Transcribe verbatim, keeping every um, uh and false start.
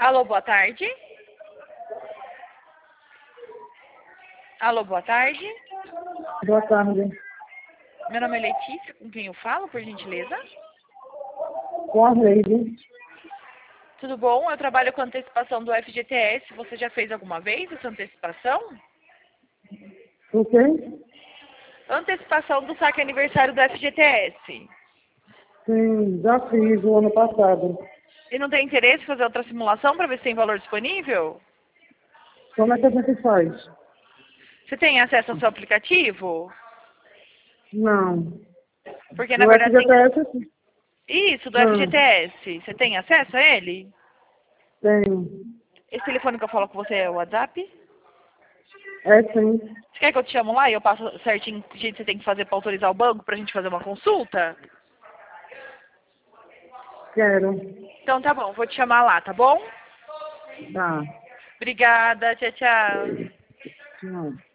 Alô, boa tarde. Alô, boa tarde. Boa tarde. Meu nome é Letícia, com quem eu falo, por gentileza? Com a Leide. Tudo bom? Eu trabalho com antecipação do F G T S. Você já fez alguma vez essa antecipação? O quê? Antecipação do saque aniversário do F G T S. Sim, já fiz o ano passado. E não tem interesse em fazer outra simulação para ver se tem valor disponível? Como é que a gente faz? Você tem acesso ao seu aplicativo? Não. Porque, na O verdade, tem... F G T S sim. Isso, do Não, F G T S. Você tem acesso a ele? tenho. Esse telefone que eu falo com você é o WhatsApp? É sim. Você quer que eu te chamo lá e eu passo certinho o jeito que você tem que fazer para autorizar o banco para a gente fazer uma consulta? Quero. Então tá bom, vou te chamar lá, tá bom? Tá. Obrigada, tchau, tchau. Não.